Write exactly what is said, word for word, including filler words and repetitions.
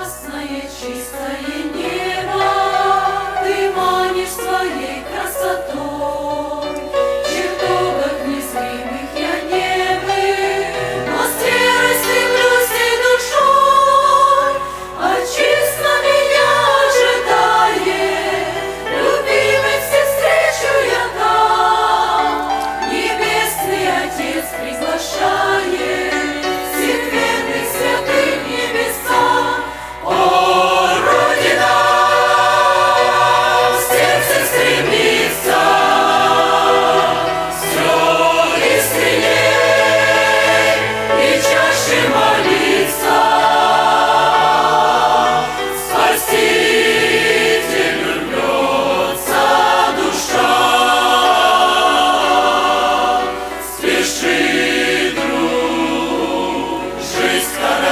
ясное, чистое небо ты манишь своей красотой. В чертогах незримых я не был, но с верой стремлюсь и душой. Отчизна меня ожидает, любимый, все встречу я там. Небесный Отец приглашает всех верных святых в небеса. О, Родина, в сердце стремится все искренней и чаще молиться. Спасителю рвется душа, спеши, друг, жизнь коротка.